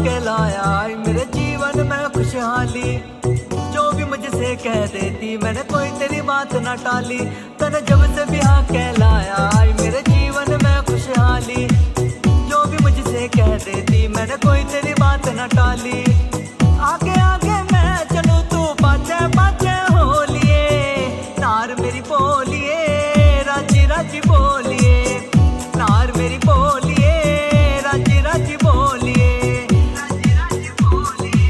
के लाया मेरे जीवन में खुशहाली। जो भी मुझसे कह देती मैंने कोई तेरी बात न टाली। तने जब से ब्याह के लाया मेरे जीवन में खुशहाली। जो भी मुझसे कह देती मैंने कोई तेरी बात न टाली। आगे आगे मैं चलूं तू पाछे पाछे हो लिए। नार मेरी बोलिए राजी राजी बोलिए। नार मेरी बोलिए राजी राजी बोलिए। राजी राजी बोलिए।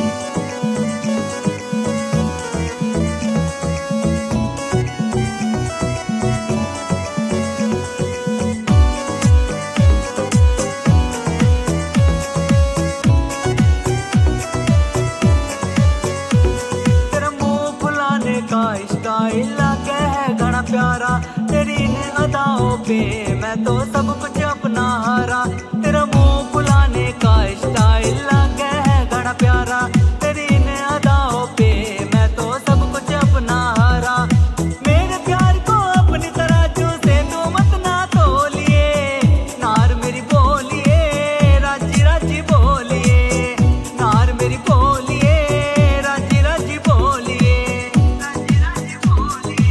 तेरा मुंह फुलाने का स्टाइल लागे है घना प्यारा। तेरी इन अदाओं पे मैं तो सब कुछ अपना हारा। तेरा मुंह फुलाने का स्टाइल लागे है घना प्यारा। तेरी इन अदाओं पे मैं तो सब कुछ अपना हारा। मेरे प्यार को अपनी तराजू से तू मत ना तोलिए। नार मेरी बोलिए राजी राजी बोलिए। नार मेरी बोलिए राजी राजी बोलिए। राजी राजी बोलिए।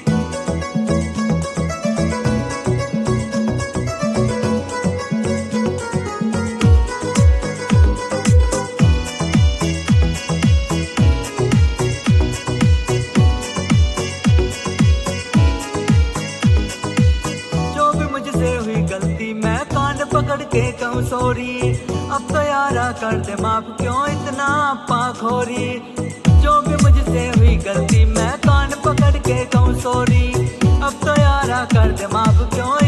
जो भी मुझसे हुई गलती मैं कान पकड़ के कहूँ सॉरी। अब तो यारा कर दे माफ क्यों इतना पाखोरी। जो भी मुझसे हुई गलती मैं कान पकड़ के कहूँ सॉरी। अब तो यारा कर दे माफ क्यों